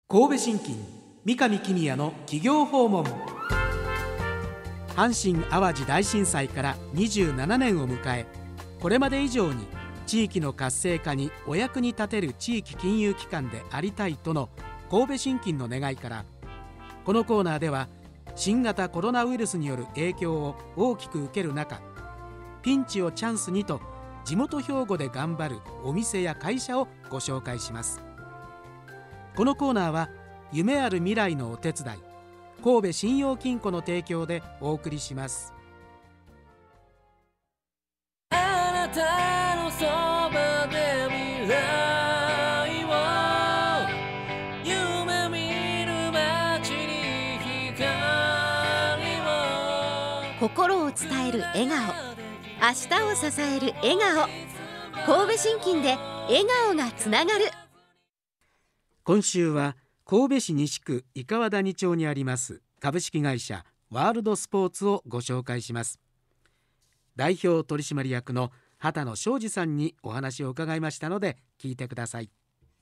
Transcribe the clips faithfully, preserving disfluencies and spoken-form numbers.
神戸信金三上公也の企業訪問。阪神・淡路大震災からにじゅうななねんを迎え、これまで以上に地域の活性化にお役に立てる地域金融機関でありたいとの神戸信金の願いから、このコーナーでは新型コロナウイルスによる影響を大きく受ける中、ピンチをチャンスにと地元兵庫で頑張るお店や会社をご紹介します。このコーナーは夢ある未来のお手伝い、神戸信用金庫の提供でお送りします。 あなたのそばで未来を夢見る街に光を、 心を伝える笑顔、明日を支える笑顔。神戸信金で笑顔がつながる。 今週は神戸市西区伊川谷町にあります株式会社ワールドスポーツをご紹介します。代表取締役の畑野昌司さんにお話を伺いましたので聞いてください。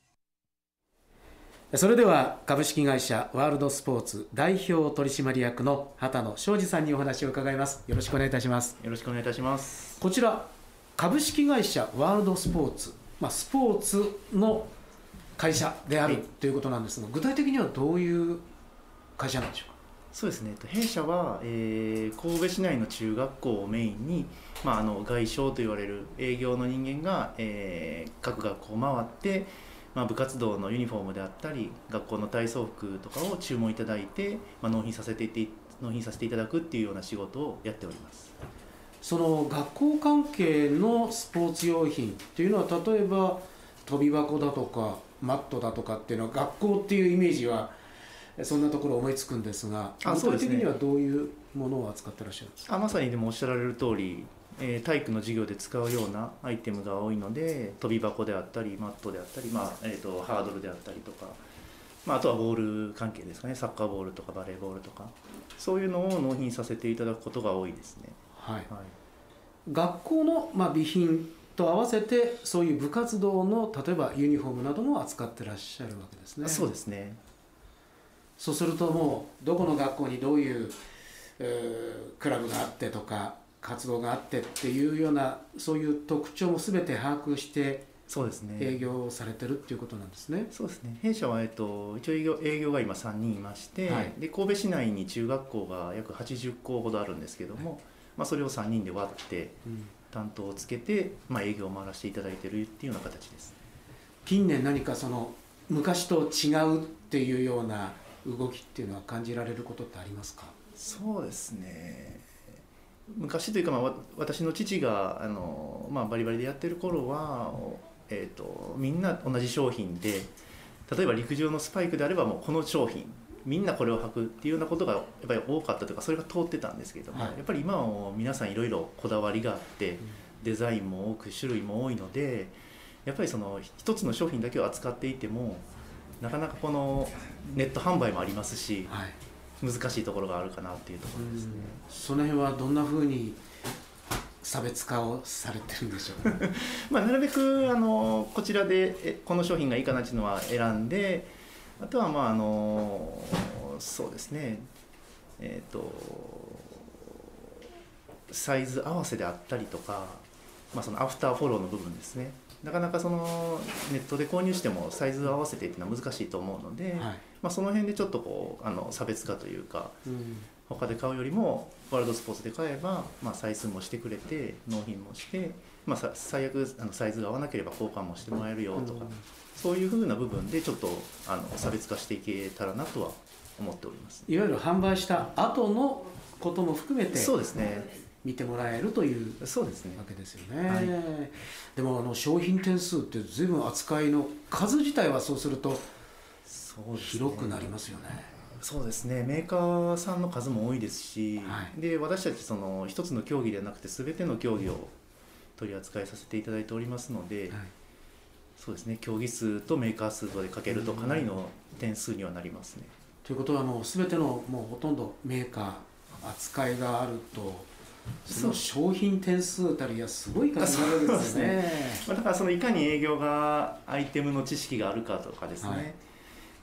それでは株式会社ワールドスポーツ代表取締役の畑野昌司さんにお話を伺います。よろしくお願いいたします。 よろしくお願いいたします。 こちら株式会社ワールドスポーツ、まあ、スポーツの会社であるということなんですが、具体的にはどういう会社なんでしょうか。 そうですね、弊社は、えー、神戸市内の中学校をメインに、まあ、あの外商と言われる営業の人間が、えー、各学校を回って、まあ、部活動のユニフォームであったり学校の体操服とかを注文いただいて、まあ、納品させていて納品させていただくっていうような仕事をやっております。 その学校関係のスポーツ用品っていうのは、例えば跳び箱だとかマットだとかっていうのは、学校っていうイメージはそんなところ思いつくんですが、 あ、 具体的にはどういうものを扱ってらっしゃるんですか。 あ、まさにでもおっしゃられる通り、えー、体育の授業で使うようなアイテムが多いので、跳び箱であったりマットであったり、まあえー、とハードルであったりとか、まあ、あとはボール関係ですかね、サッカーボールとかバレーボールとか、そういうのを納品させていただくことが多いですね。 はいはい、 はい、 学校の、まあ、備品と合わせてそういう部活動の例えばユニフォームなども扱ってらっしゃるわけですね。 そうですね。 そうするともうどこの学校にどういう、えー、クラブがあってとか活動があってっていうような、そういう特徴も全て把握してそうですね、 営業されてるっていうことなんですね。 そうですね。弊社は、えっと、一応営業、営業が今さんにんいまして、はい、で神戸市内に中学校が約はちじゅっこうほどあるんですけども、はい、まあ、それをさんにんで割って担当をつけて、まあ、営業を回らせていただいているっていうような形です。 近年何かその昔と違うっていうような動きっていうのは感じられることってありますか。 そうですね、昔というか、まあ、私の父があの、まあ、バリバリでやってる頃は、えーと、みんな同じ商品で、例えば陸上のスパイクであればもうこの商品みんなこれを履くっていうようなことがやっぱり多かったというか、それが通ってたんですけども、はい、やっぱり今はもう皆さんいろいろこだわりがあって、うん、デザインも多く種類も多いので、やっぱりその一つの商品だけを扱っていてもなかなかこのネット販売もありますし、はい、難しいところがあるかなっていうところですね。 その辺はどんなふうに差別化をされてるんでしょうか。 まあなるべくあのこちらでこの商品がいいかなっていうのは選んで、あとはまああのそうですね、えっとサイズ合わせであったりとか、まあ、そのアフターフォローの部分ですね。なかなかそのネットで購入してもサイズを合わせてっていうのは難しいと思うので、はい、まあ、その辺でちょっとこうあの差別化というか、うん、他で買うよりもワールドスポーツで買えば、まあ、採寸もしてくれて納品もして、まあ、最悪あのサイズが合わなければ交換もしてもらえるよとか、うん、そういう風な部分でちょっとあの差別化していけたらなとは思っております。 いわゆる販売した後のことも含めて、 そうですね、 見てもらえるというそうですねわけですよね。 はい、 でもあの商品点数って随分扱いの数自体はそうすると広くなりますよね。 そうですね、メーカーさんの数も多いですし、はい、で私たちその一つの競技ではなくて全ての競技を取り扱いさせていただいておりますので、はい、そうですね、競技数とメーカー数とでかけるとかなりの点数にはなりますね。 ということはあの全てのもうほとんどメーカー扱いがあると、その商品点数たりはすごい数になるんですね。 だからそのいかに営業がアイテムの知識があるかとかですね、はい、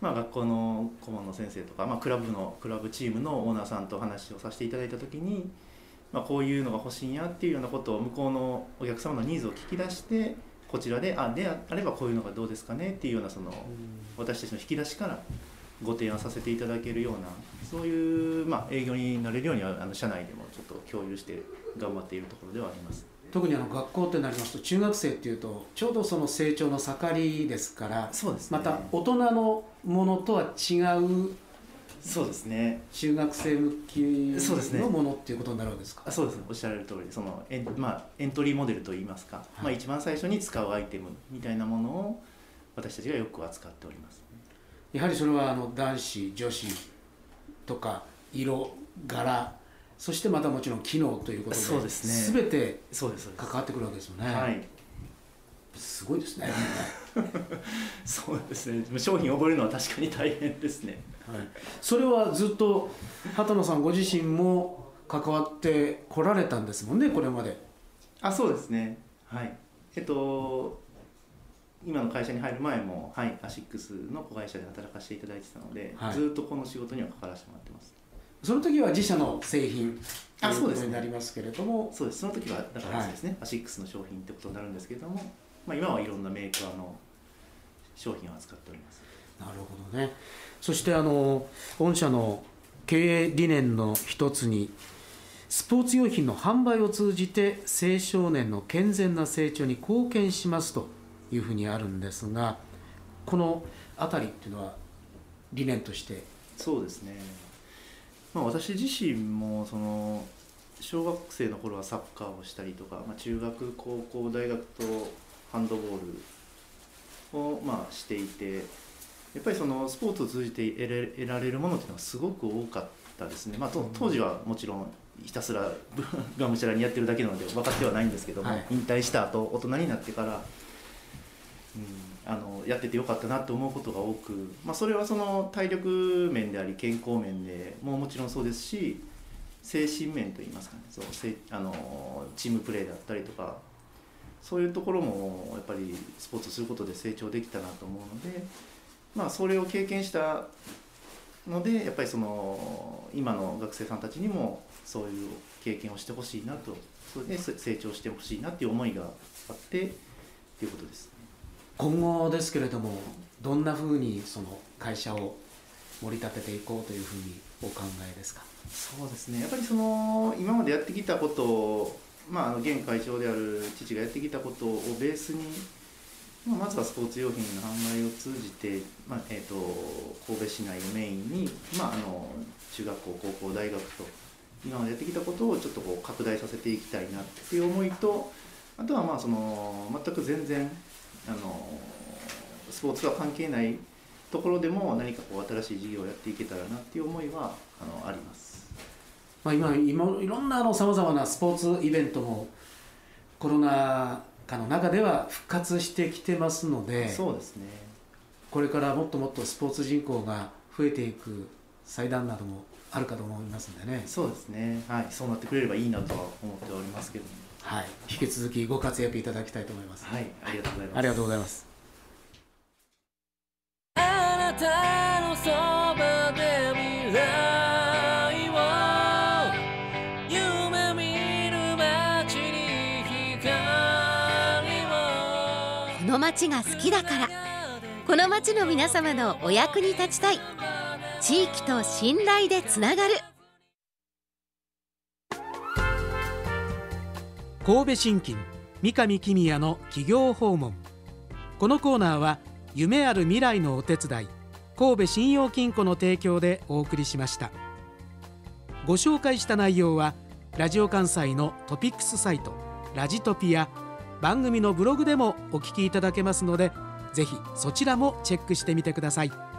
まあ、学校の顧問の先生とか、まあ、クラブのクラブチームのオーナーさんと話をさせていただいた時に、まあ、こういうのが欲しいんやっていうようなことを向こうのお客様のニーズを聞き出して、こちらであであればこういうのがどうですかねっていうようなその私たちの引き出しからご提案させていただけるような、そういう、まあ、営業になれるようにはあの社内でもちょっと共有して頑張っているところではあります。 特にあの学校ってなりますと、中学生っていうとちょうどその成長の盛りですから、 そうですね、 また大人のものとは違う、 そうですね、 中学生向きのものっていうことになるわけですか。 そうですね、おっしゃられる通り、そのエン、まあ、エントリーモデルといいますか、はい、まあ、一番最初に使うアイテムみたいなものを私たちがよく扱っております。 やはりそれはあの男子女子とか色柄、そしてまたもちろん機能ということで、 そうですね、 全てそうです関わってくるわけですよね。 はい、 すごいですね。 そうですね、商品を覚えるのは確かに大変ですね。 はい、それはずっと畑野さんご自身も関わってこられたんですもんね、これまで。 あ、そうですね、はい、えっと今の会社に入る前も、はい、アシックスの子会社で働かせていただいてたので、はい、ずっとこの仕事には関わらせてもらってます。 その時は自社の製品ということになりますけれども、 そうです、その時はだからですね、はい、アシックスの商品ってことになるんですけれども、まあ、今はいろんなメーカーの商品を扱っております。 なるほどね。そしてあの御社の経営理念の一つに、スポーツ用品の販売を通じて青少年の健全な成長に貢献しますというふうにあるんですが、このあたりっていうのは理念として。 そうですね、まあ、私自身もその小学生の頃はサッカーをしたりとか、まあ、中学高校大学とハンドボールをまあしていて、やっぱりそのスポーツを通じて得れ、得られるものっていうのがすごく多かったですね。まあ、と当時はもちろんひたすらがむしゃらにやってるだけなので分かってはないんですけども、はい、引退した後大人になってから、うん、あのやっててよかったなと思うことが多く、まあ、それはその体力面であり健康面でももちろんそうですし、精神面といいますかね、そうせあのチームプレーだったりとか、そういうところもやっぱりスポーツすることで成長できたなと思うので、まあ、それを経験したので、やっぱりその今の学生さんたちにもそういう経験をしてほしいなと、それで成長してほしいなっていう思いがあってということです。 今後ですけれども、どんなふうにその会社を盛り立てていこうというふうにお考えですか。 そうですね、やっぱりその今までやってきたことを、まあ、現会長である父がやってきたことをベースに、まあ、まずはスポーツ用品の販売を通じて、まあえー、と神戸市内をメインに、まあ、あの中学校高校大学と今までやってきたことをちょっとこう拡大させていきたいなっていう思いと、あとはまあその全く全然あのスポーツとは関係ないところでも何かこう新しい事業をやっていけたらなっていう思いはあのあります。 まあ、今, 今いろんなさまざまなスポーツイベントもコロナ禍の中では復活してきてますので、 そうですね、 これからもっともっとスポーツ人口が増えていく祭壇などもあるかと思いますんでね。 そうですね、はい、そうなってくれればいいなとは思っておりますけども、 はい、引き続きご活躍いただきたいと思います。 はい、ありがとうございます。 ありがとうございます。 あなたのそばで未来を夢見る街に光を、 この街が好きだから、この街の皆様のお役に立ちたい、地域と信頼でつながる。 神戸信金三上公也の企業訪問。このコーナーは夢ある未来のお手伝い、神戸信用金庫の提供でお送りしました。ご紹介した内容はラジオ関西のトピックスサイトラジトピや番組のブログでもお聞きいただけますので、ぜひそちらもチェックしてみてください。